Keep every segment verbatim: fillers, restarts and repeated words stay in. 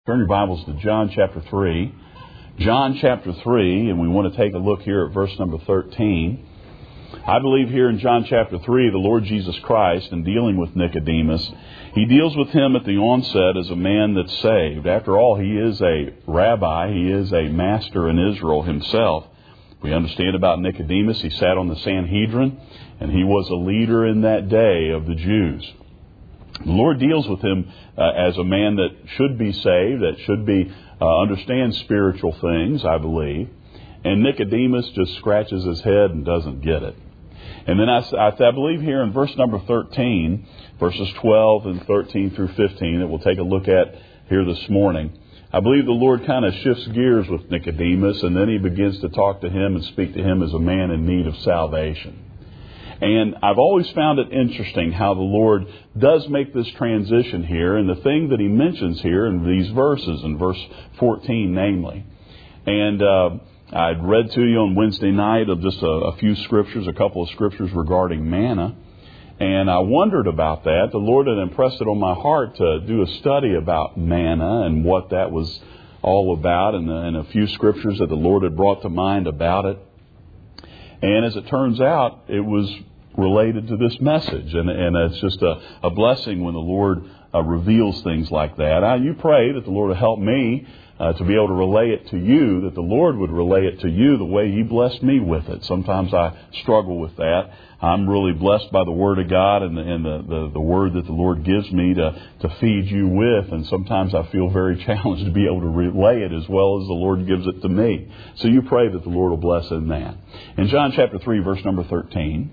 Turn your Bibles to John chapter three. John chapter three, and we want to take a look here at verse number thirteen. I believe here in John chapter three, the Lord Jesus Christ, in dealing with Nicodemus, He deals with him at the onset as a man that's saved. After all, he is a rabbi. He is a master in Israel himself. We understand about Nicodemus. He sat on the Sanhedrin, and he was a leader in that day of the Jews. The Lord deals with him uh, as a man that should be saved, that should be uh, understand spiritual things, I believe. And Nicodemus just scratches his head and doesn't get it. And then I, I, I believe here in verse number thirteen, verses twelve and thirteen through fifteen, that we'll take a look at here this morning, I believe the Lord kind of shifts gears with Nicodemus, and then He begins to talk to him and speak to him as a man in need of salvation. And I've always found it interesting how the Lord does make this transition here, and the thing that He mentions here in these verses, in verse fourteen namely. And uh, I'd read to you on Wednesday night of just a, a few scriptures, a couple of scriptures regarding manna. And I wondered about that. The Lord had impressed it on my heart to do a study about manna and what that was all about, and, and a few scriptures that the Lord had brought to mind about it. And as it turns out, it was related to this message. And, and it's just a, a blessing when the Lord uh, reveals things like that. I, you pray that the Lord will help me uh, to be able to relay it to you, that the Lord would relay it to you the way He blessed me with it. Sometimes I struggle with that. I'm really blessed by the Word of God and the, and the, the, the Word that the Lord gives me to, to feed you with. And sometimes I feel very challenged to be able to relay it as well as the Lord gives it to me. So you pray that the Lord will bless in that. In John chapter three, verse number thirteen,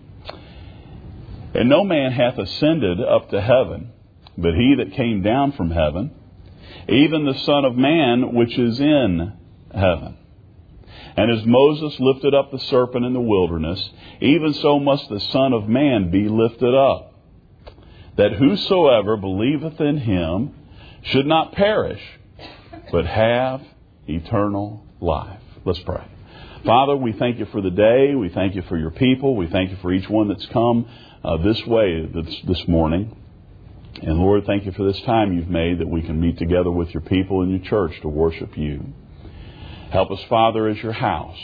"And no man hath ascended up to heaven, but He that came down from heaven, even the Son of Man which is in heaven. And as Moses lifted up the serpent in the wilderness, even so must the Son of Man be lifted up, that whosoever believeth in Him should not perish, but have eternal life." Let's pray. Father, we thank You for the day. We thank You for Your people. We thank You for each one that's come uh, this way this, this morning. And Lord, thank You for this time You've made that we can meet together with Your people in Your church to worship You. Help us, Father, as Your house.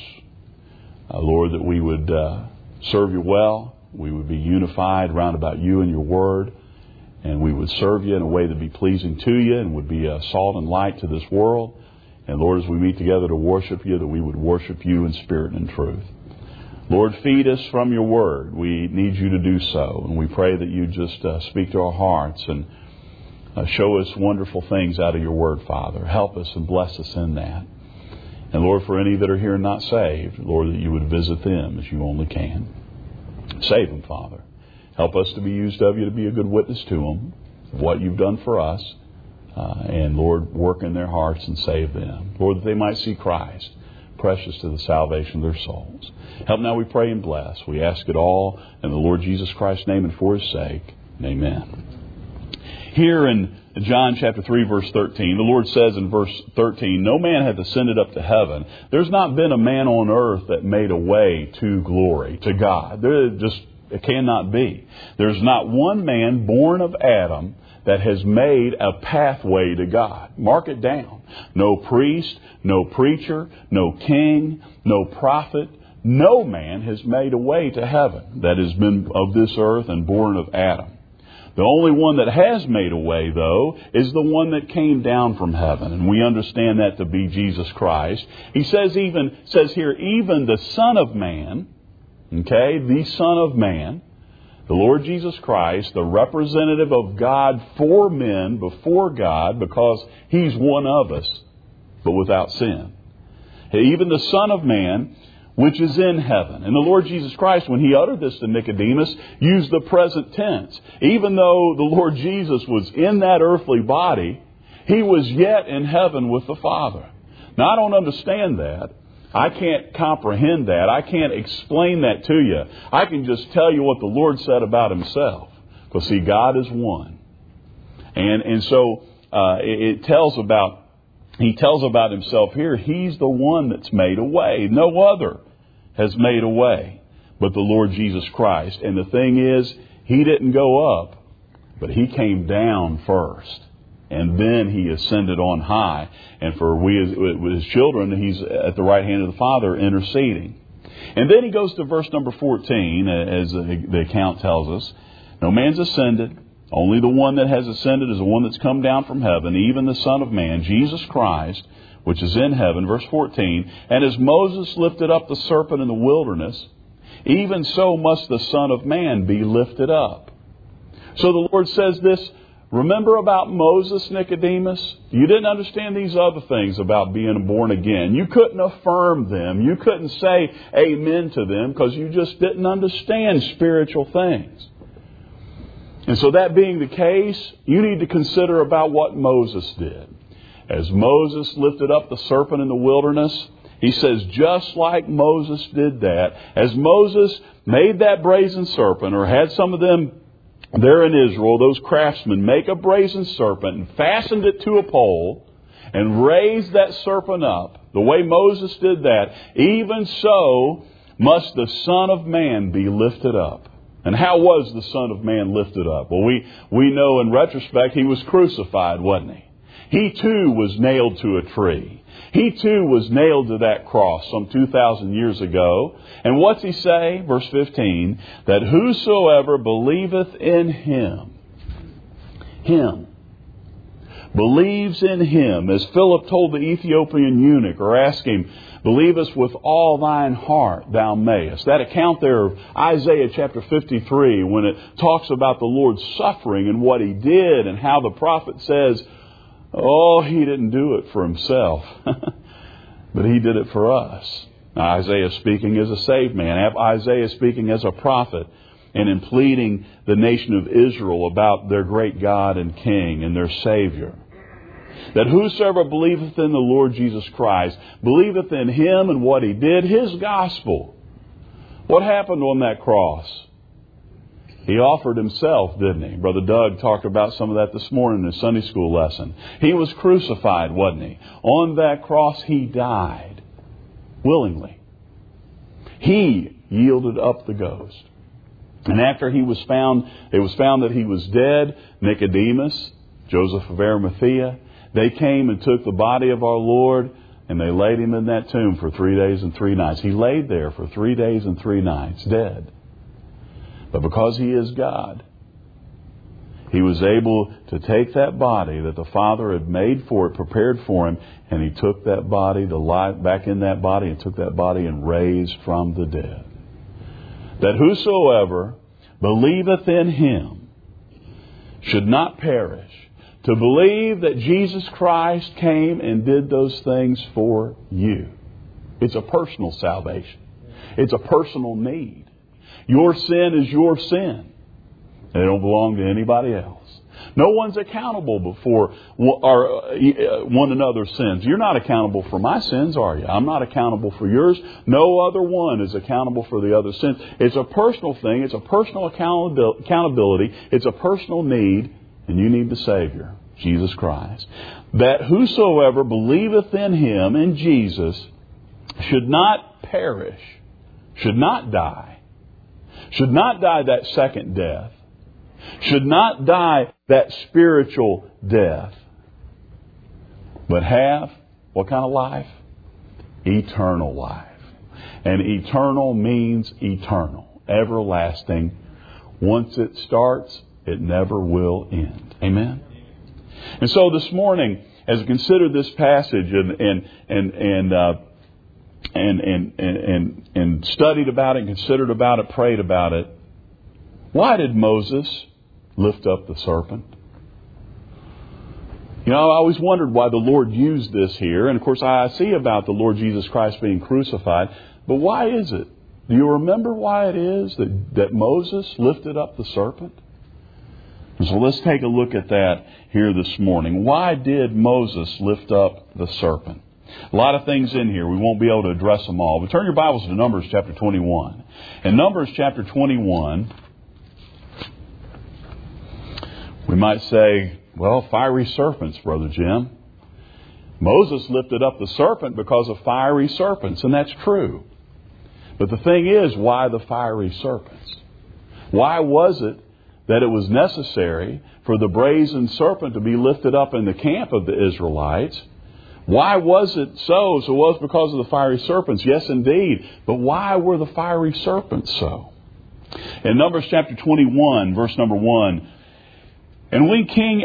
Uh, Lord, that we would uh, serve You well. We would be unified round about You and Your Word. And we would serve You in a way that would be pleasing to You and would be a salt and light to this world. And Lord, as we meet together to worship You, that we would worship You in spirit and in truth. Lord, feed us from Your Word. We need You to do so. And we pray that You just uh, speak to our hearts and uh, show us wonderful things out of Your Word, Father. Help us and bless us in that. And Lord, for any that are here not saved, Lord, that You would visit them as You only can. Save them, Father. Help us to be used of You to be a good witness to them of what You've done for us. Uh, and Lord, work in their hearts and save them. Lord, that they might see Christ, precious to the salvation of their souls. Help now, we pray and bless. We ask it all in the Lord Jesus Christ's name and for His sake. Amen. Here in John chapter three, verse thirteen, the Lord says in verse thirteen, "No man hath ascended up to heaven." There's not been a man on earth that made a way to glory, to God. There just, it cannot be. There's not one man born of Adam that has made a pathway to God. Mark it down. No priest, no preacher, no king, no prophet, no man has made a way to heaven that has been of this earth and born of Adam. The only one that has made a way, though, is the one that came down from heaven. And we understand that to be Jesus Christ. He says even says here, even the Son of Man, okay, the Son of Man, the Lord Jesus Christ, the representative of God for men before God, because He's one of us, but without sin. Even the Son of Man, which is in heaven. And the Lord Jesus Christ, when He uttered this to Nicodemus, used the present tense. Even though the Lord Jesus was in that earthly body, He was yet in heaven with the Father. Now, I don't understand that. I can't comprehend that. I can't explain that to you. I can just tell you what the Lord said about Himself. Because, see, God is one. And and so uh, it, it tells about, He tells about Himself here, He's the one that's made a way. No other has made a way but the Lord Jesus Christ. And the thing is, He didn't go up, but He came down first. And then He ascended on high. And for we as His children, He's at the right hand of the Father interceding. And then He goes to verse number fourteen, as the account tells us. No man's ascended. Only the one that has ascended is the one that's come down from heaven, even the Son of Man, Jesus Christ, which is in heaven. Verse fourteen, and as Moses lifted up the serpent in the wilderness, even so must the Son of Man be lifted up. So the Lord says this, remember about Moses, Nicodemus? You didn't understand these other things about being born again. You couldn't affirm them. You couldn't say amen to them because you just didn't understand spiritual things. And so that being the case, you need to consider about what Moses did. As Moses lifted up the serpent in the wilderness, he says, just like Moses did that, as Moses made that brazen serpent, or had some of them there in Israel, those craftsmen, make a brazen serpent and fastened it to a pole and raised that serpent up, the way Moses did that, even so must the Son of Man be lifted up. And how was the Son of Man lifted up? Well, we, we know in retrospect He was crucified, wasn't He? He too was nailed to a tree. He too was nailed to that cross some two thousand years ago. And what's He say? Verse fifteen, that whosoever believeth in Him, Him, believes in Him, as Philip told the Ethiopian eunuch, or asked him, believest with all thine heart thou mayest. That account there of Isaiah chapter fifty-three, when it talks about the Lord's suffering and what He did, and how the prophet says, oh, He didn't do it for Himself, but He did it for us. Now, Isaiah speaking as a saved man, Isaiah speaking as a prophet, and in pleading the nation of Israel about their great God and King and their Savior. That whosoever believeth in the Lord Jesus Christ, believeth in Him and what He did, His gospel. What happened on that cross? He offered Himself, didn't He? Brother Doug talked about some of that this morning in his Sunday school lesson. He was crucified, wasn't He? On that cross He died willingly. He yielded up the ghost. And after He was found, it was found that He was dead, Nicodemus, Joseph of Arimathea, they came and took the body of our Lord and they laid Him in that tomb for three days and three nights. He laid there for three days and three nights, dead. But because He is God, He was able to take that body that the Father had made for it, prepared for Him, and He took that body, the life back in that body, and took that body and raised from the dead. That whosoever believeth in Him should not perish. To believe that Jesus Christ came and did those things for you. It's a personal salvation. It's a personal need. Your sin is your sin. They don't belong to anybody else. No one's accountable before one another's sins. You're not accountable for my sins, are you? I'm not accountable for yours. No other one is accountable for the other sins. It's a personal thing. It's a personal accountability. It's a personal need. And you need the Savior, Jesus Christ. That whosoever believeth in Him, in Jesus, should not perish, should not die, should not die that second death, should not die that spiritual death, but have what kind of life? Eternal life. And eternal means eternal, everlasting. Once it starts, it never will end. Amen? And so this morning, as we consider this passage and and and and, uh, and, and, and, and, and studied about it, considered about it, prayed about it, why did Moses lift up the serpent? You know, I always wondered why the Lord used this here. And of course, I see about the Lord Jesus Christ being crucified. But why is it? Do you remember why it is that, that Moses lifted up the serpent? So let's take a look at that here this morning. Why did Moses lift up the serpent? A lot of things in here. We won't be able to address them all. But turn your Bibles to Numbers chapter twenty-one. In Numbers chapter twenty-one, we might say, well, fiery serpents, Brother Jim. Moses lifted up the serpent because of fiery serpents, and that's true. But the thing is, why the fiery serpents? Why was it that it was necessary for the brazen serpent to be lifted up in the camp of the Israelites. Why was it so? So it was because of the fiery serpents. Yes, indeed. But why were the fiery serpents so? In Numbers chapter twenty-one, verse number one, and when King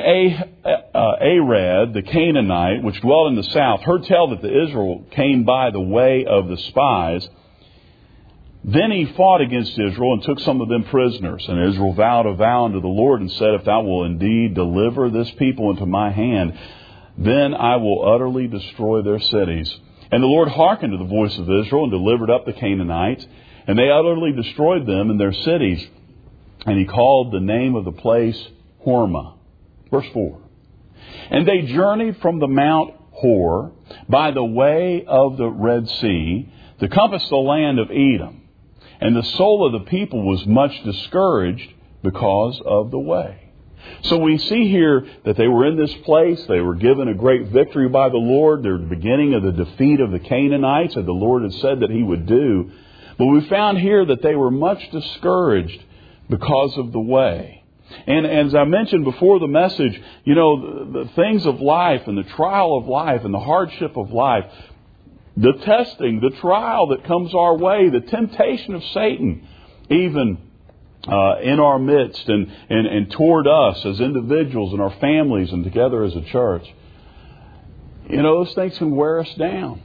Arad, the Canaanite, which dwelt in the south, heard tell that the Israel came by the way of the spies, then he fought against Israel and took some of them prisoners. And Israel vowed a vow unto the Lord and said, if thou wilt indeed deliver this people into my hand, then I will utterly destroy their cities. And the Lord hearkened to the voice of Israel and delivered up the Canaanites, and they utterly destroyed them in their cities. And he called the name of the place Hormah. Verse four. And they journeyed from the Mount Hor by the way of the Red Sea to compass the land of Edom. And the soul of the people was much discouraged because of the way. So we see here that they were in this place. They were given a great victory by the Lord. They're the beginning of the defeat of the Canaanites, as the Lord had said that He would do. But we found here that they were much discouraged because of the way. And, and as I mentioned before the message, you know, the, the things of life and the trial of life and the hardship of life, the testing, the trial that comes our way, the temptation of Satan, even uh, in our midst and, and, and toward us as individuals and our families and together as a church. You know, those things can wear us down.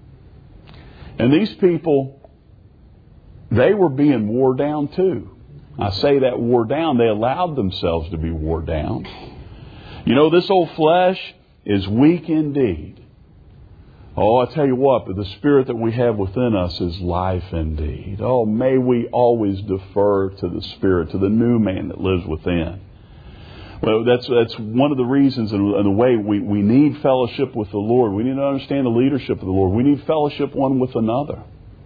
And these people, they were being wore down too. I say that wore down. They allowed themselves to be wore down. You know, this old flesh is weak indeed. Oh, I tell you what, but the Spirit that we have within us is life indeed. Oh, may we always defer to the Spirit, to the new man that lives within. Well, that's that's one of the reasons and the way we, we need fellowship with the Lord. We need to understand the leadership of the Lord. We need fellowship one with another.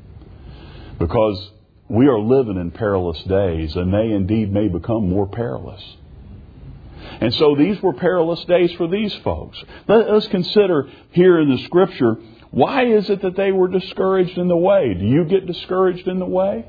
Because we are living in perilous days, and they indeed may become more perilous. And so these were perilous days for these folks. Let us consider here in the Scripture, why is it that they were discouraged in the way? Do you get discouraged in the way?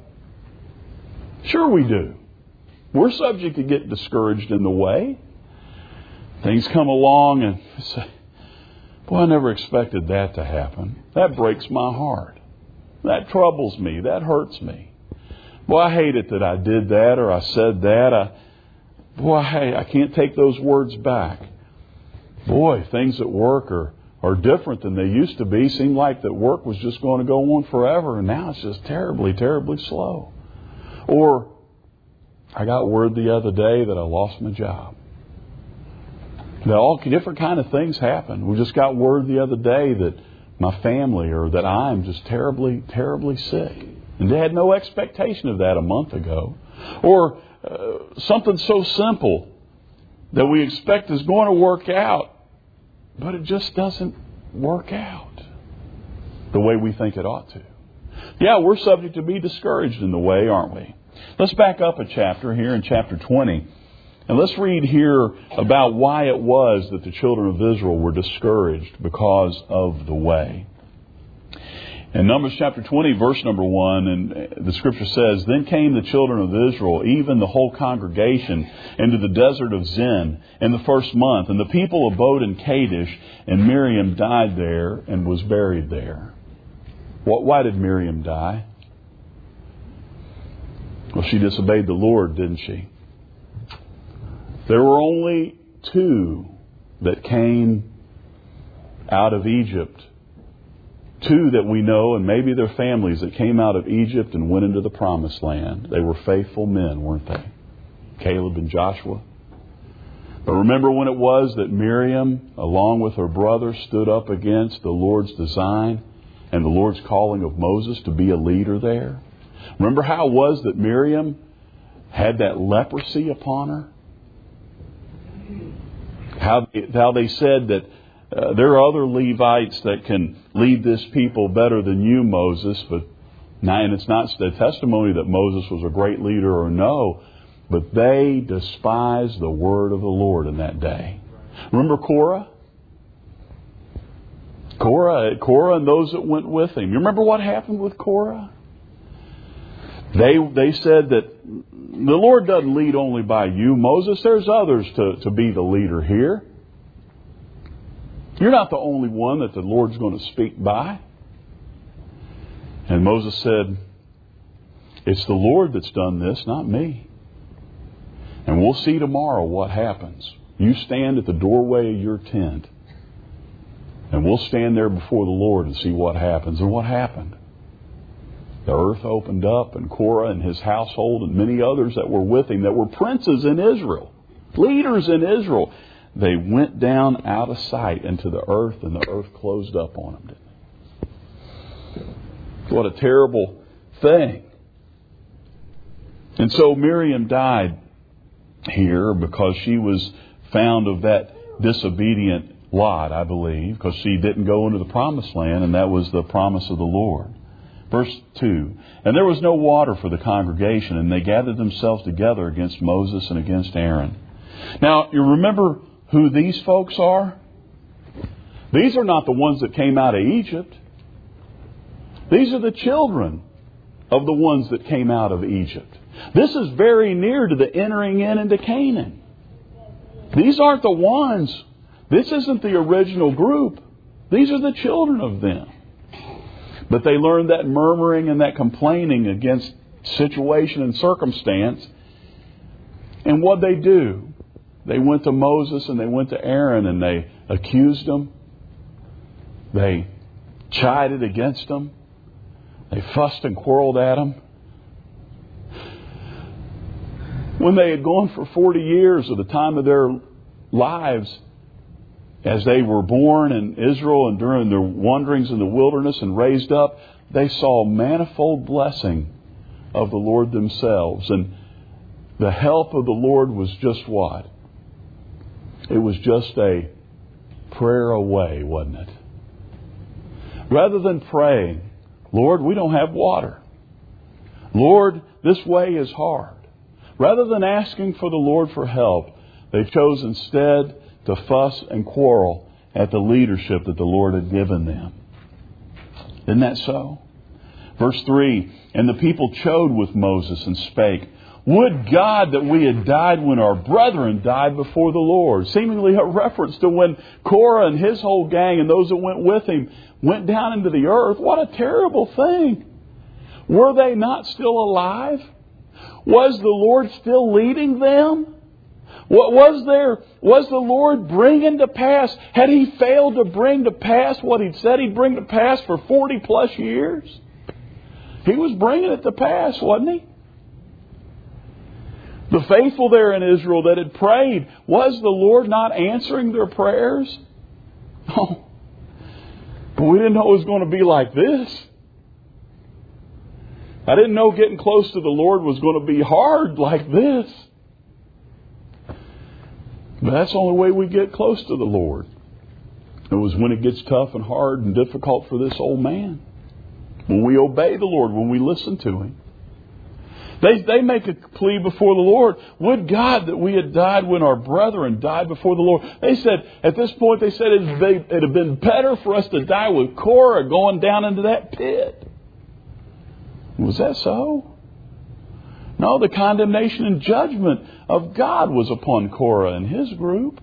Sure we do. We're subject to get discouraged in the way. Things come along and say, boy, I never expected that to happen. That breaks my heart. That troubles me. That hurts me. Boy, I hate it that I did that or I said that. I, boy, hey, I can't take those words back. Boy, things at work are, are different than they used to be. Seemed like that work was just going to go on forever, and now it's just terribly, terribly slow. Or, I got word the other day that I lost my job. Now, all different kind of things happen. We just got word the other day that my family or that I'm just terribly, terribly sick. And they had no expectation of that a month ago. Or uh, something so simple that we expect is going to work out, but it just doesn't work out the way we think it ought to. Yeah, we're subject to be discouraged in the way, aren't we? Let's back up a chapter here in chapter twenty. And let's read here about why it was that the children of Israel were discouraged because of the way. In Numbers chapter twenty, verse number one, and the Scripture says, Then came the children of Israel, even the whole congregation, into the desert of Zin in the first month. And the people abode in Kadesh, and Miriam died there and was buried there. Why did Miriam die? Well, she disobeyed the Lord, didn't she? There were only two that came out of Egypt. Two that we know, and maybe their families, that came out of Egypt and went into the Promised Land. They were faithful men, weren't they? Caleb and Joshua. But remember when it was that Miriam, along with her brother, stood up against the Lord's design and the Lord's calling of Moses to be a leader there? Remember how it was that Miriam had that leprosy upon her? How, how they said that uh, there are other Levites that can lead this people better than you, Moses. But and it's not the testimony that Moses was a great leader or no, but they despised the word of the Lord in that day. Remember Korah? Korah, Korah and those that went with him. You remember what happened with Korah? They they said that the Lord doesn't lead only by you, Moses. There's others to, to be the leader here. You're not the only one that the Lord's going to speak by. And Moses said, it's the Lord that's done this, not me. And we'll see tomorrow what happens. You stand at the doorway of your tent, and we'll stand there before the Lord and see what happens. And what happened? The earth opened up, and Korah and his household and many others that were with him, that were princes in Israel, leaders in Israel, they went down out of sight into the earth, and the earth closed up on them. Didn't it? What a terrible thing. And so Miriam died here because she was found of that disobedient lot, I believe, because she didn't go into the promised land, and that was the promise of the Lord. Verse two, and there was no water for the congregation, and they gathered themselves together against Moses and against Aaron. Now, you remember who these folks are? These are not the ones that came out of Egypt. These are the children of the ones that came out of Egypt. This is very near to the entering in into Canaan. These aren't the ones. This isn't the original group. These are the children of them. But they learned that murmuring and that complaining against situation and circumstance. And what they do? They went to Moses and they went to Aaron and they accused them. They chided against them. They fussed and quarreled at them. When they had gone for forty years of the time of their lives, as they were born in Israel and during their wanderings in the wilderness and raised up, they saw manifold blessing of the Lord themselves. And the help of the Lord was just what? It was just a prayer away, wasn't it? Rather than praying, Lord, we don't have water. Lord, this way is hard. Rather than asking for the Lord for help, they chose instead to fuss and quarrel at the leadership that the Lord had given them. Isn't that so? Verse three, and the people chode with Moses and spake, would God that we had died when our brethren died before the Lord. Seemingly a reference to when Korah and his whole gang and those that went with him went down into the earth. What a terrible thing. Were they not still alive? Was the Lord still leading them? What was there? Was the Lord bringing to pass? Had He failed to bring to pass what He'd said He'd bring to pass for forty plus years? He was bringing it to pass, wasn't He? The faithful there in Israel that had prayed, was the Lord not answering their prayers? Oh, but we didn't know it was going to be like this. I didn't know getting close to the Lord was going to be hard like this. But that's the only way we get close to the Lord. It was when it gets tough and hard and difficult for this old man. When we obey the Lord, when we listen to Him. They, they make a plea before the Lord. Would God that we had died when our brethren died before the Lord. They said, at this point, they said it would have been better for us to die with Korah going down into that pit. Was that so? No, the condemnation and judgment of God was upon Korah and his group.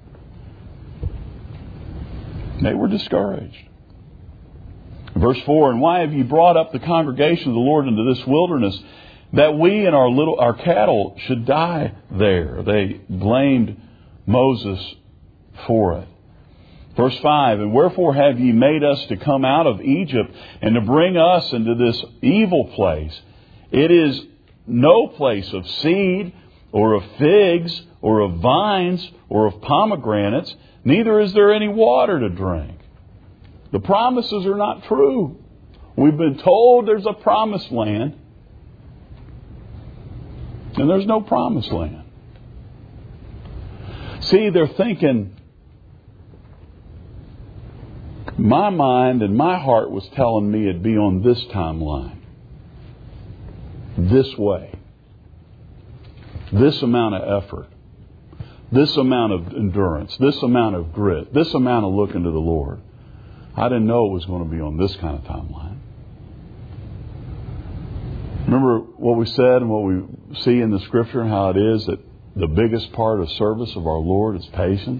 They were discouraged. Verse four, and why have ye brought up the congregation of the Lord into this wilderness, that we and our little our cattle should die there? They blamed Moses for it. Verse five, and wherefore have ye made us to come out of Egypt and to bring us into this evil place? It is no place of seed or of figs or of vines or of pomegranates, neither is there any water to drink. The promises are not true. We've been told there's a promised land, and there's no promised land. See, they're thinking, my mind and my heart was telling me it'd be on this timeline. This way. This amount of effort. This amount of endurance. This amount of grit. This amount of looking to the Lord. I didn't know it was going to be on this kind of timeline. Remember what we said and what we see in the Scripture and how it is that the biggest part of service of our Lord is patience.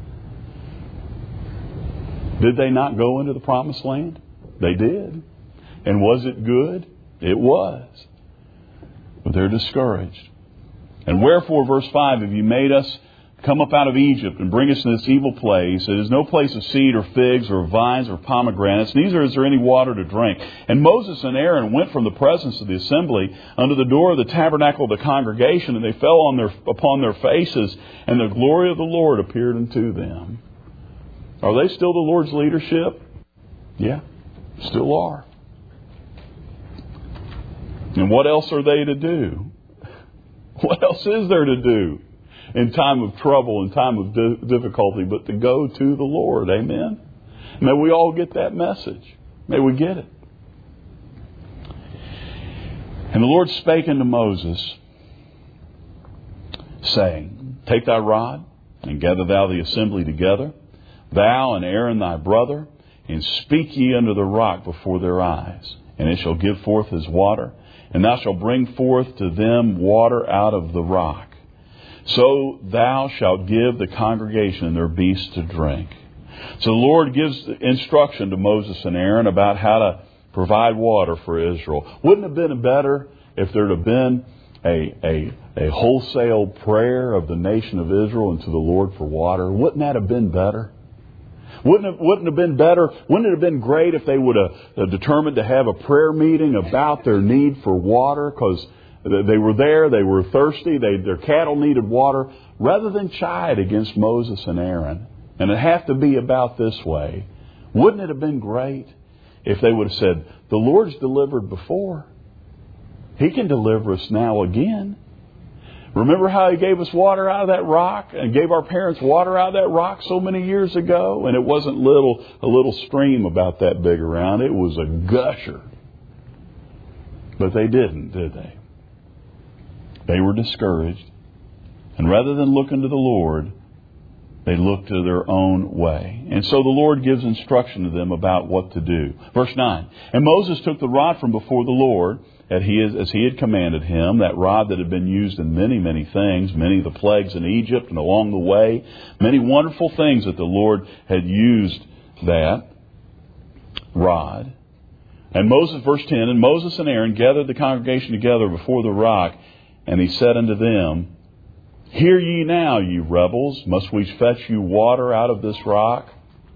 Did they not go into the promised land? They did. And was it good? It was. But they're discouraged. And wherefore, verse five, have you made us come up out of Egypt and bring us to this evil place? It is no place of seed or figs or vines or pomegranates, neither is there any water to drink. And Moses and Aaron went from the presence of the assembly unto the door of the tabernacle of the congregation, and they fell on their, upon their faces, and the glory of the Lord appeared unto them. Are they still the Lord's leadership? Yeah, still are. And what else are they to do? What else is there to do in time of trouble, in time of di- difficulty, but to go to the Lord? Amen? May we all get that message. May we get it. And the Lord spake unto Moses, saying, Take thy rod, and gather thou the assembly together, thou and Aaron thy brother, and speak ye unto the rock before their eyes, and it shall give forth his water, and thou shalt bring forth to them water out of the rock. So thou shalt give the congregation and their beasts to drink. So the Lord gives instruction to Moses and Aaron about how to provide water for Israel. Wouldn't it have been better if there had been a, a, a wholesale prayer of the nation of Israel unto the Lord for water? Wouldn't that have been better? Wouldn't it, wouldn't it have been better? Wouldn't it have been great if they would have determined to have a prayer meeting about their need for water? Because they were there, they were thirsty, they, their cattle needed water, rather than chide against Moses and Aaron. And it have to be about this way. Wouldn't it have been great if they would have said, the Lord's delivered before. He can deliver us now again. Remember how He gave us water out of that rock and gave our parents water out of that rock so many years ago? And it wasn't little a little stream about that big around. It was a gusher. But they didn't, did they? They were discouraged. And rather than looking to the Lord, they looked to their own way. And so the Lord gives instruction to them about what to do. Verse nine. And Moses took the rod from before the Lord, as he, as he had commanded him, that rod that had been used in many, many things, many of the plagues in Egypt and along the way, many wonderful things that the Lord had used that rod. And Moses, verse ten, and Moses and Aaron gathered the congregation together before the rock, and he said unto them, Hear ye now, ye rebels, must we fetch you water out of this rock?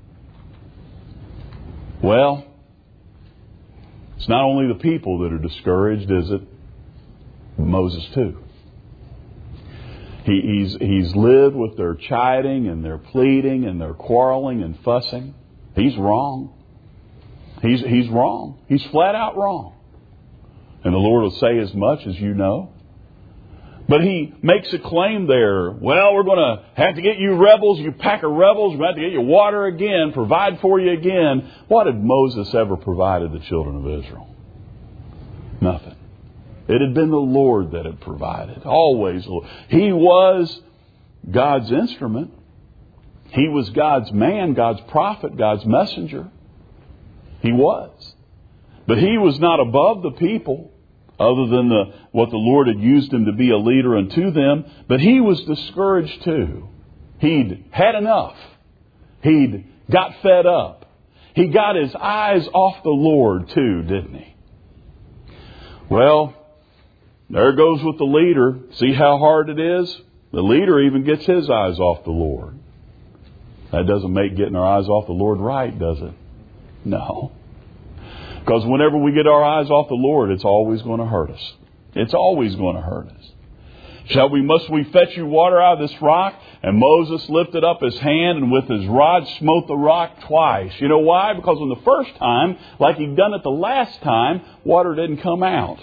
Well, it's not only the people that are discouraged, is it? Moses too. He, he's, he's lived with their chiding and their pleading and their quarreling and fussing. He's wrong. He's, he's wrong. He's flat out wrong. And the Lord will say as much as you know. But he makes a claim there. Well, we're going to have to get you rebels, you pack of rebels. We're going to have to get you water again, provide for you again. What had Moses ever provided the children of Israel? Nothing. It had been the Lord that had provided. Always. He was God's instrument. He was God's man, God's prophet, God's messenger. He was. But he was not above the people, other than the, what the Lord had used him to be a leader unto them. But he was discouraged too. He'd had enough. He'd got fed up. He got his eyes off the Lord too, didn't he? Well, there goes with the leader. See how hard it is? The leader even gets his eyes off the Lord. That doesn't make getting our eyes off the Lord right, does it? No. Because whenever we get our eyes off the Lord, it's always going to hurt us. It's always going to hurt us. Shall we, must we fetch you water out of this rock? And Moses lifted up his hand and with his rod smote the rock twice. You know why? Because on the first time, like he'd done it the last time, water didn't come out.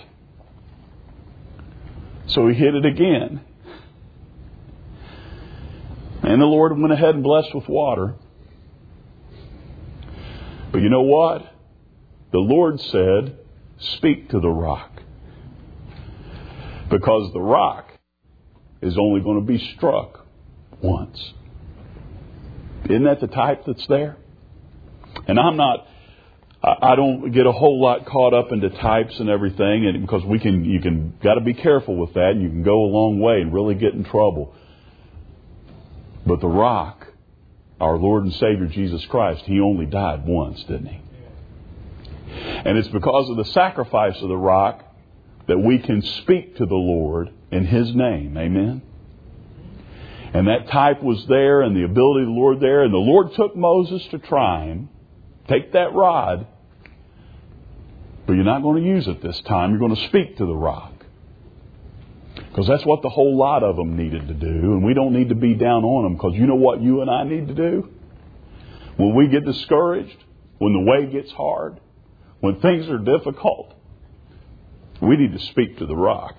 So he hit it again. And the Lord went ahead and blessed with water. But you know what? The Lord said, speak to the rock. Because the rock is only going to be struck once. Isn't that the type that's there? And I'm not I don't get a whole lot caught up into types and everything, and because we can, you can, got to be careful with that, and you can go a long way and really get in trouble. But the rock, our Lord and Savior Jesus Christ, He only died once, didn't He? And it's because of the sacrifice of the rock that we can speak to the Lord in His name. Amen? And that type was there, and the ability of the Lord there, and the Lord took Moses to try him. Take that rod, but you're not going to use it this time. You're going to speak to the rock. Because that's what the whole lot of them needed to do. And we don't need to be down on them, because you know what you and I need to do? When we get discouraged, when the way gets hard, when things are difficult, we need to speak to the rock.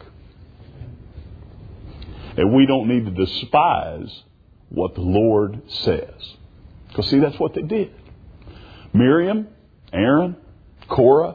And we don't need to despise what the Lord says. Because see, that's what they did. Miriam, Aaron, Korah,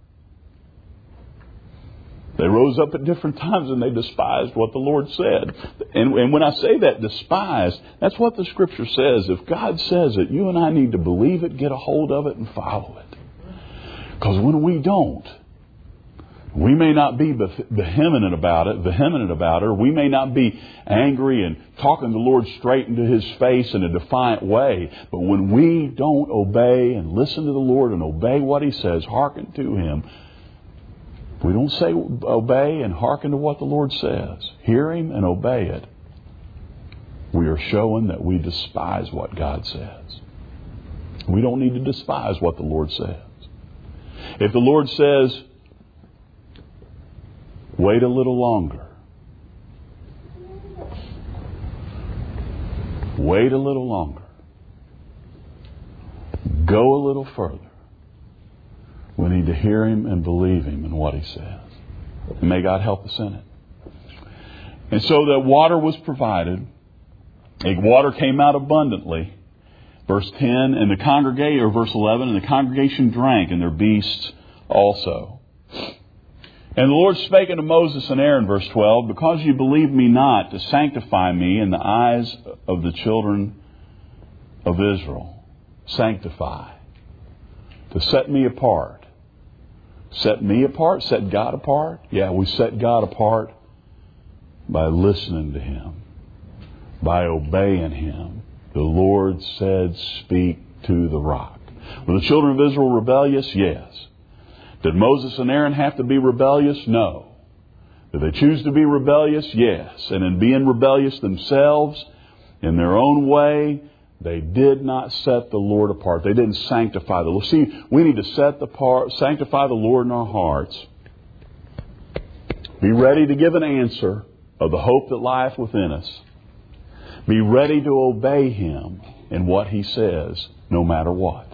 they rose up at different times and they despised what the Lord said. And, and when I say that, despise, that's what the Scripture says. If God says it, you and I need to believe it, get a hold of it, and follow it. Because when we don't, we may not be vehement about it, vehement about it, or we may not be angry and talking the Lord straight into His face in a defiant way. But when we don't obey and listen to the Lord and obey what He says, hearken to Him, we don't say obey and hearken to what the Lord says. Hear Him and obey it. We are showing that we despise what God says. We don't need to despise what the Lord says. If the Lord says, wait a little longer. Wait a little longer. Go a little further. We need to hear Him and believe Him in what He says. And may God help us in it. And so that water was provided. And water came out abundantly. Verse ten, and the congregation, or verse eleven, and the congregation drank, and their beasts also. And the Lord spake unto Moses and Aaron, verse twelve, because you believe me not to sanctify me in the eyes of the children of Israel. Sanctify. To set me apart. Set me apart? Set God apart? Yeah, we set God apart by listening to Him. By obeying Him. The Lord said, speak to the rock. Were the children of Israel rebellious? Yes. Did Moses and Aaron have to be rebellious? No. Did they choose to be rebellious? Yes. And in being rebellious themselves, in their own way, they did not set the Lord apart. They didn't sanctify the Lord. See, we need to set the part, sanctify the Lord in our hearts. Be ready to give an answer of the hope that lieth within us. Be ready to obey Him in what He says, no matter what.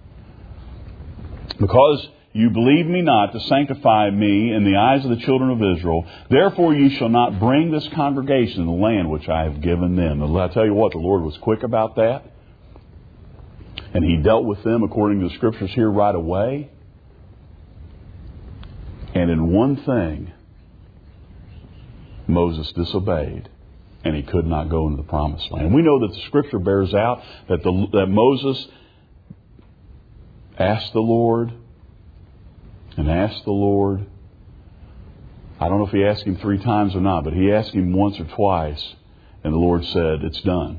Because you believe me not to sanctify me in the eyes of the children of Israel, therefore you shall not bring this congregation in the land which I have given them. And I tell you what, the Lord was quick about that. And He dealt with them according to the Scriptures here right away. And in one thing, Moses disobeyed, and he could not go into the promised land. We know that the Scripture bears out that, the, that Moses asked the Lord, and asked the Lord. I don't know if he asked Him three times or not, but he asked Him once or twice, and the Lord said, it's done.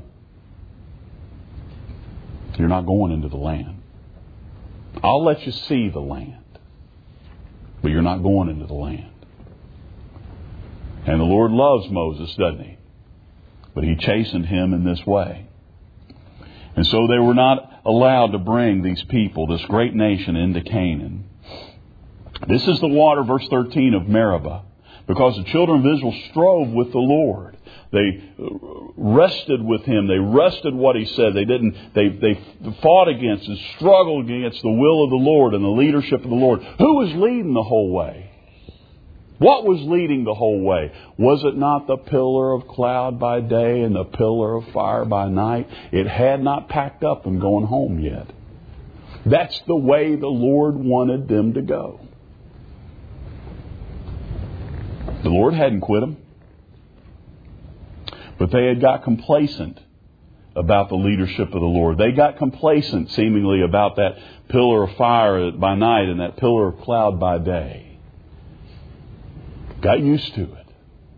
You're not going into the land. I'll let you see the land, but you're not going into the land. And the Lord loves Moses, doesn't He? But He chastened him in this way. And so they were not allowed to bring these people, this great nation, into Canaan. This is the water, verse thirteen, of Meribah. Because the children of Israel strove with the Lord. They rested with Him. They rested what He said. They didn't. They they fought against and struggled against the will of the Lord and the leadership of the Lord. Who was leading the whole way? What was leading the whole way? Was it not the pillar of cloud by day and the pillar of fire by night? It had not packed up and gone home yet. That's the way the Lord wanted them to go. The Lord hadn't quit them. But they had got complacent about the leadership of the Lord. They got complacent, seemingly, about that pillar of fire by night and that pillar of cloud by day. Got used to it.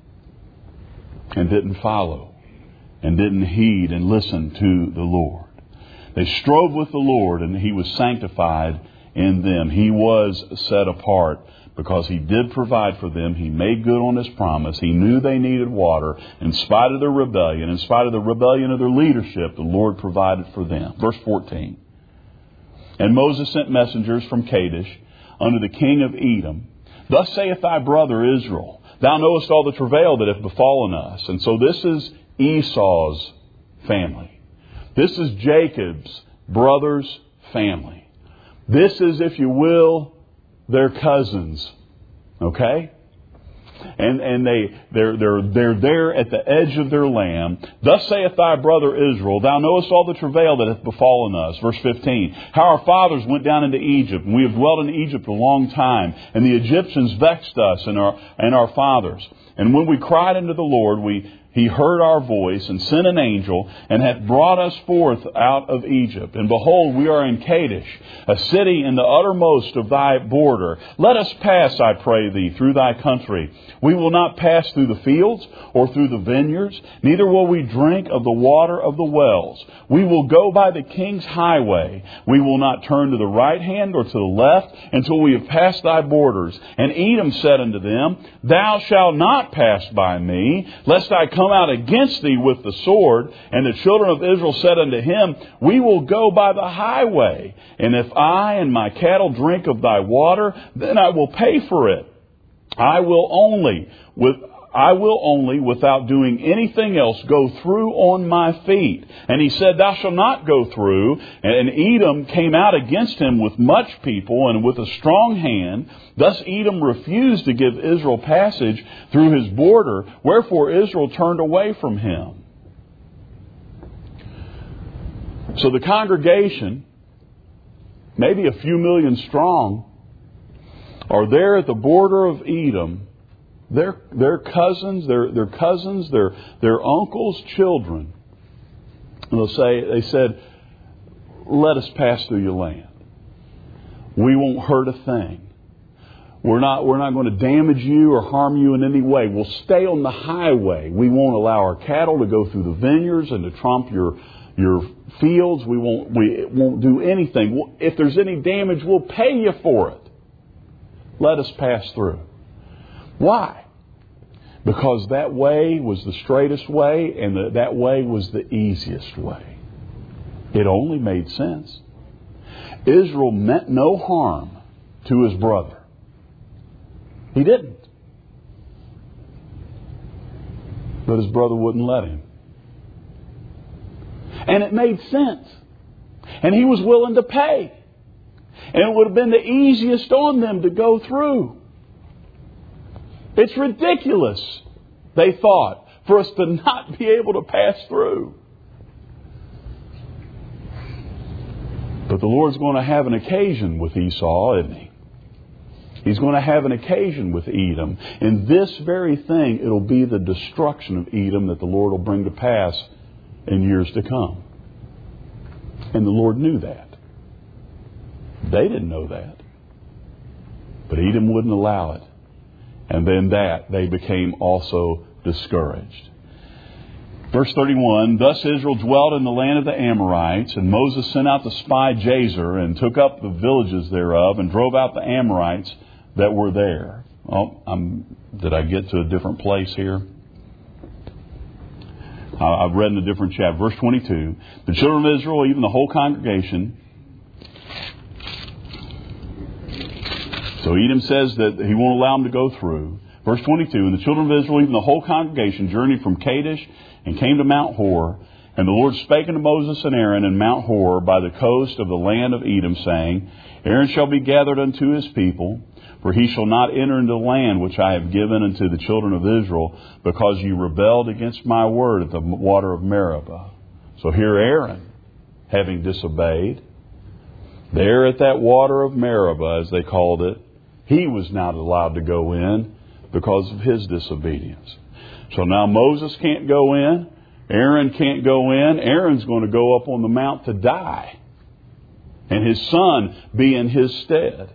And didn't follow. And didn't heed and listen to the Lord. They strove with the Lord, and He was sanctified in them. He was set apart because He did provide for them. He made good on His promise. He knew they needed water. In spite of their rebellion, in spite of the rebellion of their leadership, the Lord provided for them. Verse fourteen. And Moses sent messengers from Kadesh unto the king of Edom. Thus saith thy brother Israel, Thou knowest all the travail that hath befallen us. And so this is Esau's family. This is Jacob's brother's family. This is, if you will, their cousins. Okay? And and they they're they're they're there at the edge of their land. Thus saith thy brother Israel, Thou knowest all the travail that hath befallen us. Verse fifteen. How our fathers went down into Egypt, and we have dwelt in Egypt a long time, and the Egyptians vexed us and our and our fathers. And when we cried unto the Lord, we He heard our voice and sent an angel and hath brought us forth out of Egypt. And behold, we are in Kadesh, a city in the uttermost of thy border. Let us pass, I pray thee, through thy country. We will not pass through the fields or through the vineyards, neither will we drink of the water of the wells. We will go by the king's highway. We will not turn to the right hand or to the left until we have passed thy borders. And Edom said unto them, Thou shalt not pass by me, lest I come out against thee with the sword. And the children of Israel said unto him, We will go by the highway, and if I and my cattle drink of thy water, then I will pay for it. I will only, with I will only, without doing anything else, go through on my feet. And he said, Thou shalt not go through. And Edom came out against him with much people and with a strong hand. Thus Edom refused to give Israel passage through his border. Wherefore Israel turned away from him. So the congregation, maybe a few million strong, are there at the border of Edom. Their their cousins, their their cousins, their their uncles' children. And they'll say, they said, Let us pass through your land. We won't hurt a thing. We're not we're not going to damage you or harm you in any way. We'll stay on the highway. We won't allow our cattle to go through the vineyards and to tromp your your fields. We won't we won't do anything. If there's any damage, we'll pay you for it. Let us pass through. Why? Because that way was the straightest way, and the, that way was the easiest way. It only made sense. Israel meant no harm to his brother. He didn't. But his brother wouldn't let him. And it made sense. And he was willing to pay. And it would have been the easiest on them to go through. It's ridiculous, they thought, for us to not be able to pass through. But the Lord's going to have an occasion with Esau, isn't He? He's going to have an occasion with Edom. And this very thing, it'll be the destruction of Edom that the Lord will bring to pass in years to come. And the Lord knew that. They didn't know that. But Edom wouldn't allow it. And then that, they became also discouraged. Verse thirty-one, Thus Israel dwelt in the land of the Amorites, and Moses sent out to spy Jazer, and took up the villages thereof, and drove out the Amorites that were there. Oh, I'm, did I get to a different place here? I've read in a different chapter. Verse twenty-two, The children of Israel, even the whole congregation. So Edom says that he won't allow them to go through. Verse twenty-two, And the children of Israel, even the whole congregation, journeyed from Kadesh and came to Mount Hor. And the Lord spake unto Moses and Aaron in Mount Hor by the coast of the land of Edom, saying, Aaron shall be gathered unto his people, for he shall not enter into the land which I have given unto the children of Israel, because you rebelled against my word at the water of Meribah. So here Aaron, having disobeyed, there at that water of Meribah, as they called it, he was not allowed to go in because of his disobedience. So now Moses can't go in Aaron can't go in. Aaron's going to go up on the mount to die. And his son be in his stead.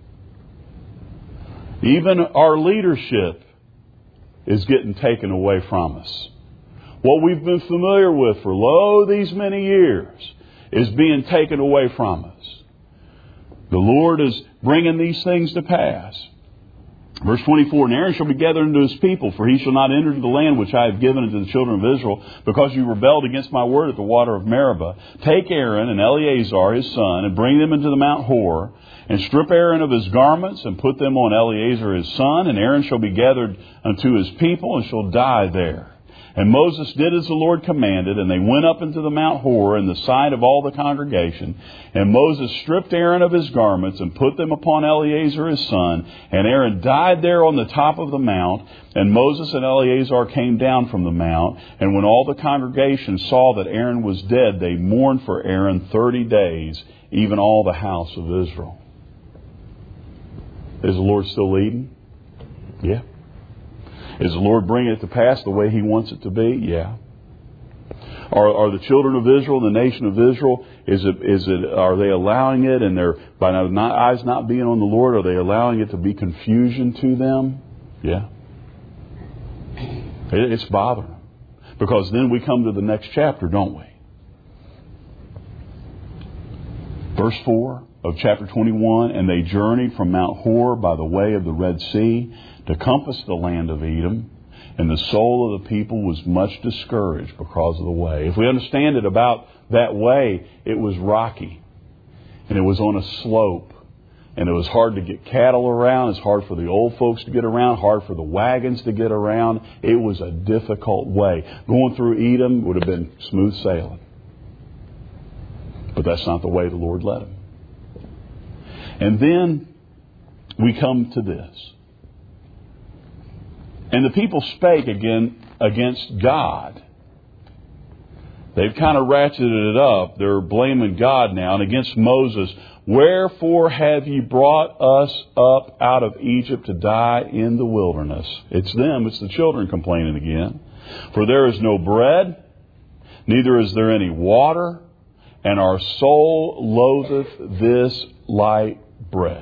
Even our leadership is getting taken away from us. What we've been familiar with for lo these many years is being taken away from us. The Lord is bringing these things to pass. Verse twenty-four, and Aaron shall be gathered unto his people, for he shall not enter into the land which I have given unto the children of Israel, because you rebelled against my word at the water of Meribah. Take Aaron and Eleazar his son, and bring them into the Mount Hor, and strip Aaron of his garments, and put them on Eleazar his son, and Aaron shall be gathered unto his people, and shall die there. And Moses did as the Lord commanded, and they went up into the Mount Hor in the sight of all the congregation. And Moses stripped Aaron of his garments and put them upon Eleazar his son. And Aaron died there on the top of the mount. And Moses and Eleazar came down from the mount. And when all the congregation saw that Aaron was dead, they mourned for Aaron thirty days, even all the house of Israel. Is the Lord still leading? Yeah. Is the Lord bringing it to pass the way He wants it to be? Yeah. Are, are the children of Israel, the nation of Israel, is it, is it, are they allowing it, and they're, by not, eyes not being on the Lord, are they allowing it to be confusion to them? Yeah. It, it's bothering them. Because then we come to the next chapter, don't we? Verse four of chapter twenty-one, and they journeyed from Mount Hor by the way of the Red Sea to compass the land of Edom, and the soul of the people was much discouraged because of the way. If we understand it about that way, it was rocky, and it was on a slope, and it was hard to get cattle around. It's hard for the old folks to get around, hard for the wagons to get around. It was a difficult way. Going through Edom would have been smooth sailing. But that's not the way the Lord led them. And then we come to this. And the people spake again against God. They've kind of ratcheted it up. They're blaming God now. And against Moses, wherefore have ye brought us up out of Egypt to die in the wilderness? It's them, it's the children complaining again. For there is no bread, neither is there any water, and our soul loatheth this light bread.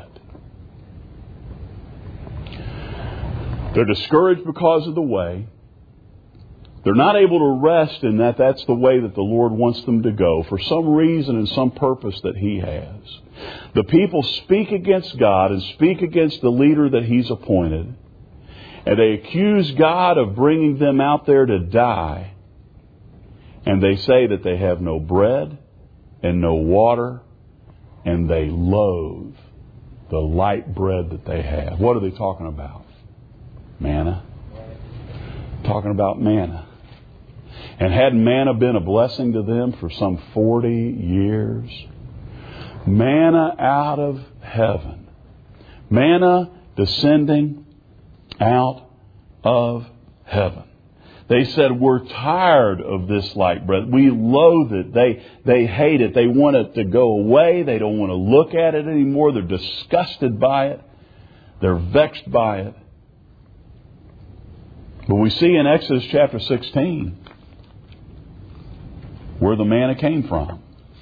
They're discouraged because of the way. They're not able to rest in that that's the way that the Lord wants them to go for some reason and some purpose that He has. The people speak against God and speak against the leader that He's appointed. And they accuse God of bringing them out there to die. And they say that they have no bread and no water, and they loathe the light bread that they have. What are they talking about? Manna. Talking about manna. And had manna been a blessing to them for some forty years? Manna out of heaven. Manna descending out of heaven. They said, we're tired of this light bread. We loathe it. They, they hate it. They want it to go away. They don't want to look at it anymore. They're disgusted by it. They're vexed by it. But we see in Exodus chapter sixteen where the manna came from.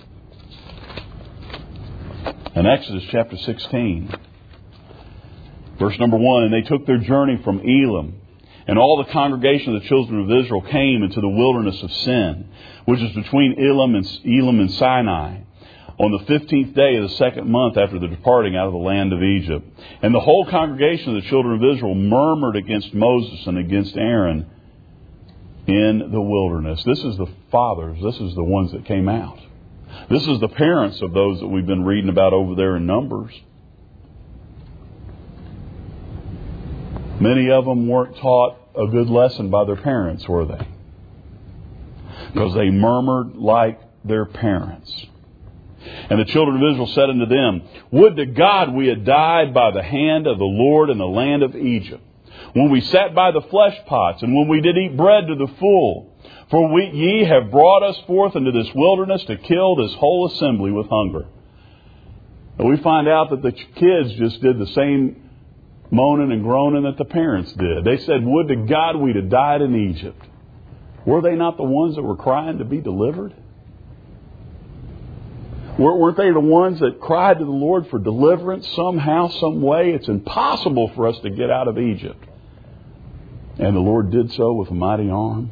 In Exodus chapter sixteen, verse number one, and they took their journey from Elim, and all the congregation of the children of Israel came into the wilderness of Sin, which is between Elim and, Elim and Sinai, on the fifteenth day of the second month after the departing out of the land of Egypt. And the whole congregation of the children of Israel murmured against Moses and against Aaron in the wilderness. This is the fathers. This is the ones that came out. This is the parents of those that we've been reading about over there in Numbers. Many of them weren't taught a good lesson by their parents, were they? Because they murmured like their parents. And the children of Israel said unto them, would to God we had died by the hand of the Lord in the land of Egypt, when we sat by the flesh pots, and when we did eat bread to the full. For we, ye have brought us forth into this wilderness to kill this whole assembly with hunger. And we find out that the kids just did the same moaning and groaning that the parents did. They said, would to God we'd have died in Egypt. Were they not the ones that were crying to be delivered? Weren't they the ones that cried to the Lord for deliverance somehow, some way? It's impossible for us to get out of Egypt. And the Lord did so with a mighty arm.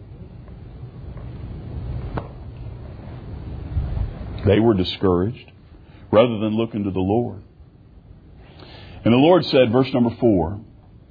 They were discouraged rather than looking to the Lord. And the Lord said, verse number four,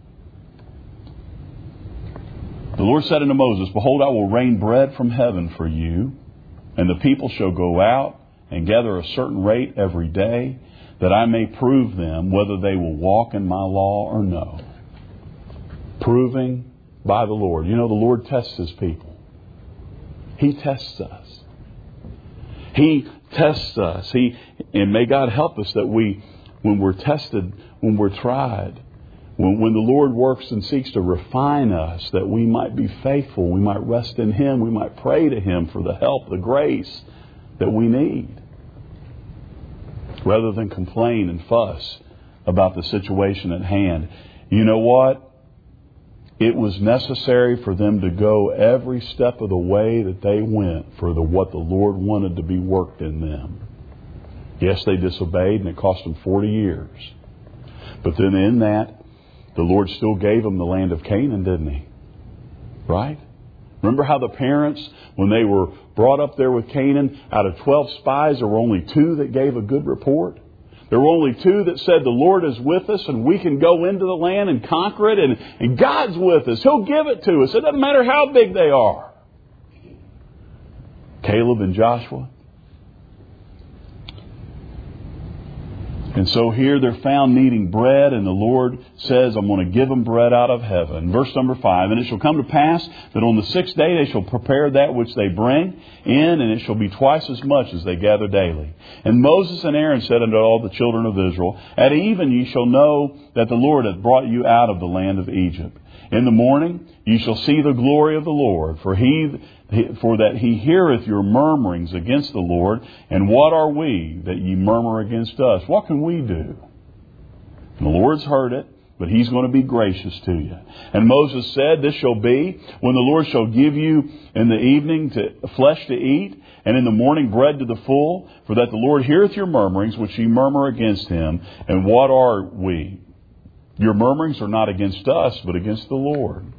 the Lord said unto Moses, Behold, I will rain bread from heaven for you, and the people shall go out and gather a certain rate every day, that I may prove them whether they will walk in my law or no. Proving by the Lord. You know, the Lord tests His people. He tests us. He tests us. He, and may God help us that we, when we're tested, when we're tried, when, when the Lord works and seeks to refine us, that we might be faithful, we might rest in Him, we might pray to Him for the help, the grace that we need, rather than complain and fuss about the situation at hand. You know what? It was necessary for them to go every step of the way that they went for the what the Lord wanted to be worked in them. Yes, they disobeyed, and it cost them forty years. But then in that, the Lord still gave them the land of Canaan, didn't He? Right? Remember how the parents, when they were brought up there with Canaan, out of twelve spies, there were only two that gave a good report? There were only two that said, the Lord is with us and we can go into the land and conquer it, and, and God's with us. He'll give it to us. It doesn't matter how big they are. Caleb and Joshua. And so here they're found needing bread, and the Lord says, I'm going to give them bread out of heaven. Verse number five, and it shall come to pass that on the sixth day they shall prepare that which they bring in, and it shall be twice as much as they gather daily. And Moses and Aaron said unto all the children of Israel, At even ye shall know that the Lord hath brought you out of the land of Egypt. In the morning ye shall see the glory of the Lord, for he for that he heareth your murmurings against the Lord. And what are we that ye murmur against us? What can we do? And the Lord's heard it, but He's going to be gracious to you. And Moses said, This shall be when the Lord shall give you in the evening to flesh to eat, and in the morning bread to the full, for that the Lord heareth your murmurings which ye murmur against Him. And what are we? Your murmurings are not against us, but against the Lord.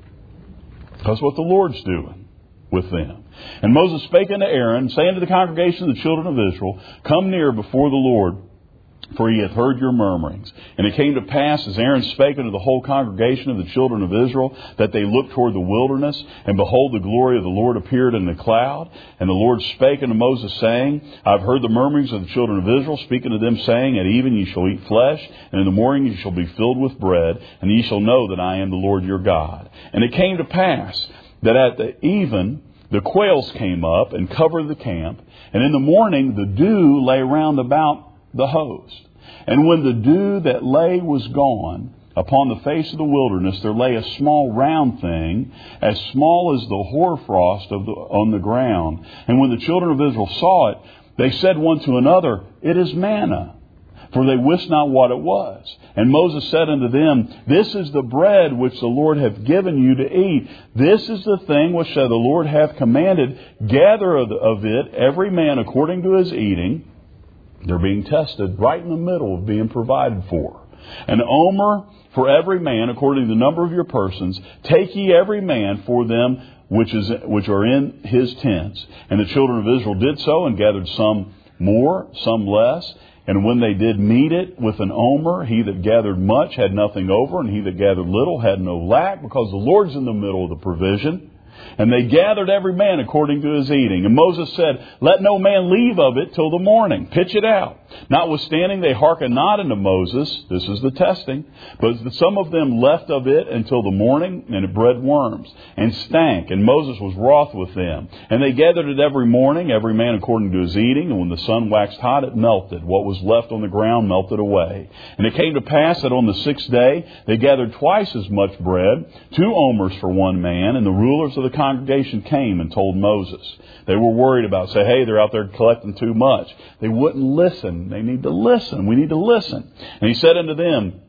That's what the Lord's doing with them. And Moses spake unto Aaron, saying to the congregation of the children of Israel, Come near before the Lord, for He hath heard your murmurings. And it came to pass, as Aaron spake unto the whole congregation of the children of Israel, that they looked toward the wilderness, and behold, the glory of the Lord appeared in the cloud. And the Lord spake unto Moses, saying, I have heard the murmurings of the children of Israel, speaking to them, saying, At even ye shall eat flesh, and in the morning ye shall be filled with bread, and ye shall know that I am the Lord your God. And it came to pass that at the even the quails came up and covered the camp, and in the morning the dew lay round about the host. And when the dew that lay was gone, upon the face of the wilderness there lay a small round thing, as small as the hoarfrost of the, on the ground. And when the children of Israel saw it, they said one to another, It is manna. For they wist not what it was. And Moses said unto them, This is the bread which the Lord hath given you to eat. This is the thing which the Lord hath commanded. Gather of it every man according to his eating. They're being tested right in the middle of being provided for. An omer for every man according to the number of your persons. Take ye every man for them which is which are in his tents. And the children of Israel did so, and gathered some more, some less. And when they did meet it with an omer, he that gathered much had nothing over, and he that gathered little had no lack, because the Lord's in the middle of the provision. And they gathered every man according to his eating. And Moses said, Let no man leave of it till the morning. Pitch it out. Notwithstanding, they hearkened not unto Moses. This is the testing. But some of them left of it until the morning, and it bred worms, and stank. And Moses was wroth with them. And they gathered it every morning, every man according to his eating. And when the sun waxed hot, it melted. What was left on the ground melted away. And it came to pass that on the sixth day, they gathered twice as much bread, two omers for one man. And the rulers of the congregation came and told Moses. They were worried about, say, hey, they're out there collecting too much. They wouldn't listen. They need to listen. We need to listen. And he said unto them,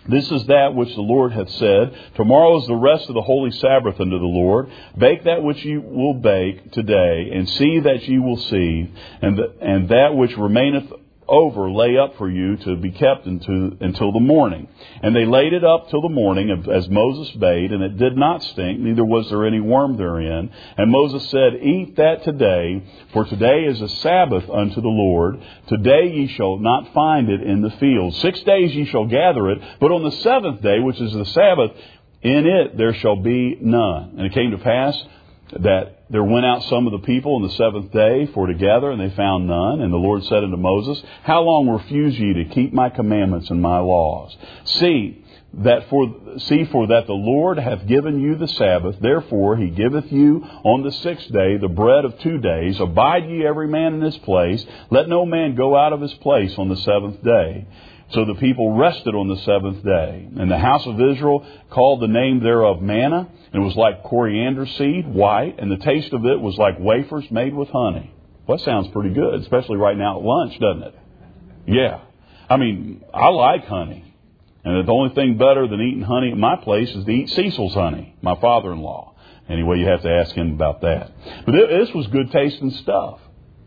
This is that which the Lord hath said. Tomorrow is the rest of the holy Sabbath unto the Lord. Bake that which ye will bake today, and see that ye will see, and, the, and that which remaineth over lay up for you to be kept into, until the morning. And they laid it up till the morning, as Moses bade, and it did not stink, neither was there any worm therein. And Moses said, Eat that today, for today is a Sabbath unto the Lord. Today ye shall not find it in the field. Six days ye shall gather it, but on the seventh day, which is the Sabbath, in it there shall be none. And it came to pass that there went out some of the people on the seventh day for to gather, and they found none. And the Lord said unto Moses, How long refuse ye to keep my commandments and my laws? See that for see for that the Lord hath given you the Sabbath. Therefore he giveth you on the sixth day the bread of two days. Abide ye every man in his place. Let no man go out of his place on the seventh day. So the people rested on the seventh day. And the house of Israel called the name thereof manna. And it was like coriander seed, white. And the taste of it was like wafers made with honey. Well, that sounds pretty good, especially right now at lunch, doesn't it? Yeah. I mean, I like honey. And the only thing better than eating honey at my place is to eat Cecil's honey, my father-in-law. Anyway, you have to ask him about that. But this was good tasting stuff.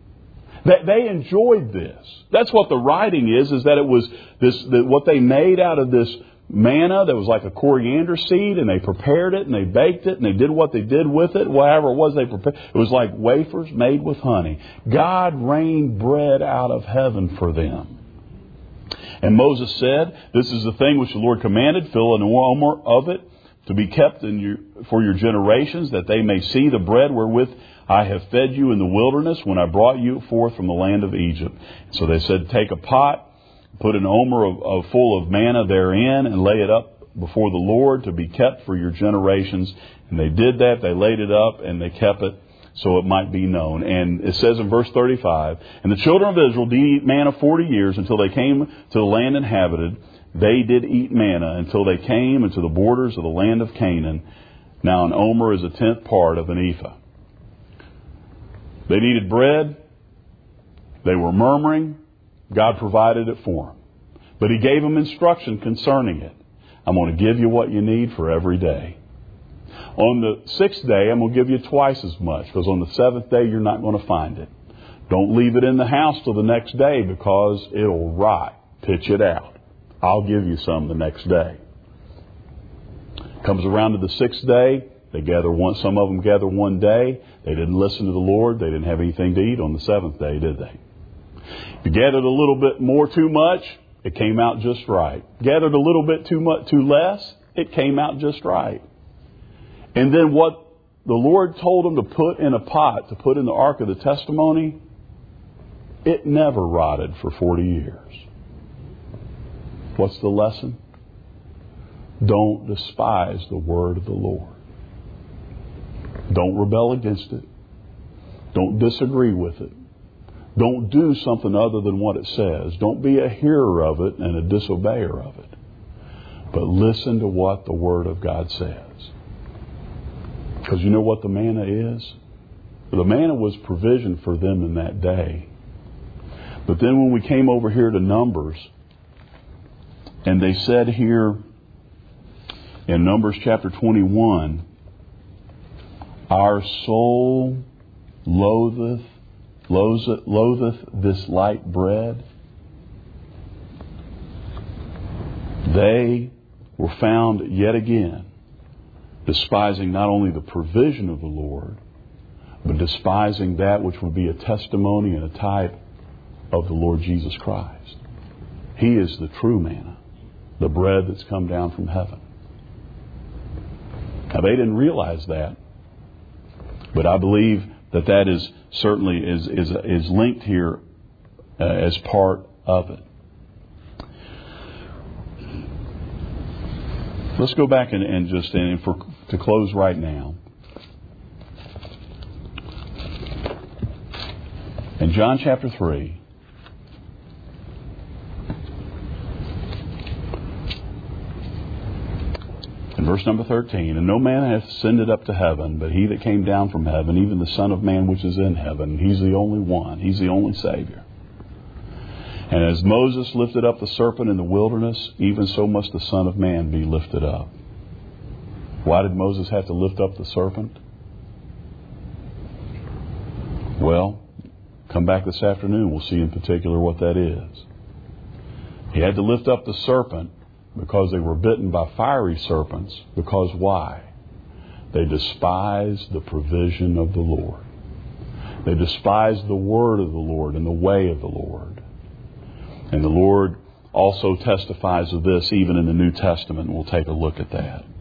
They enjoyed this. That's what the writing is, is that it was this, that what they made out of this manna that was like a coriander seed, and they prepared it, and they baked it, and they did what they did with it, whatever it was they prepared. It was like wafers made with honey. God rained bread out of heaven for them. And Moses said, This is the thing which the Lord commanded, fill an omer of it to be kept in your, for your generations, that they may see the bread wherewith I have fed you in the wilderness when I brought you forth from the land of Egypt. So they said, Take a pot, put an omer of, of full of manna therein, and lay it up before the Lord to be kept for your generations. And they did that. They laid it up, and they kept it so it might be known. And it says in verse thirty-five, And the children of Israel did eat manna forty years until they came to the land inhabited. They did eat manna until they came into the borders of the land of Canaan. Now an omer is a tenth part of an ephah. They needed bread. They were murmuring. God provided it for them. But He gave them instruction concerning it. I'm going to give you what you need for every day. On the sixth day, I'm going to give you twice as much, because on the seventh day, you're not going to find it. Don't leave it in the house till the next day, because it'll rot. Pitch it out. I'll give you some the next day. Comes around to the sixth day. They gather one. Some of them gather one day. They didn't listen to the Lord. They didn't have anything to eat on the seventh day, did they? If you gathered a little bit more too much, it came out just right. Gathered a little bit too much too less, it came out just right. And then what the Lord told them to put in a pot, to put in the ark of the testimony, it never rotted for forty years. What's the lesson? Don't despise the word of the Lord. Don't rebel against it. Don't disagree with it. Don't do something other than what it says. Don't be a hearer of it and a disobeyer of it. But listen to what the Word of God says. Because you know what the manna is? The manna was provision for them in that day. But then when we came over here to Numbers, and they said here in Numbers chapter twenty-one, Our soul loatheth, loatheth, loatheth this light bread. They were found yet again despising not only the provision of the Lord, but despising that which would be a testimony and a type of the Lord Jesus Christ. He is the true manna, the bread that's come down from heaven. Now, they didn't realize that, but I believe that that is certainly is is, is linked here uh, as part of it. Let's go back and, and just and for to close right now. In John chapter three, in verse number thirteen, and no man hath ascended up to heaven, but he that came down from heaven, even the Son of Man which is in heaven. He's the only one. He's the only Savior. And as Moses lifted up the serpent in the wilderness, even so must the Son of Man be lifted up. Why did Moses have to lift up the serpent? Well, come back this afternoon. We'll see in particular what that is. He had to lift up the serpent because they were bitten by fiery serpents. Because why? They despised the provision of the Lord. They despised the word of the Lord and the way of the Lord. And the Lord also testifies of this even in the New Testament. We'll take a look at that.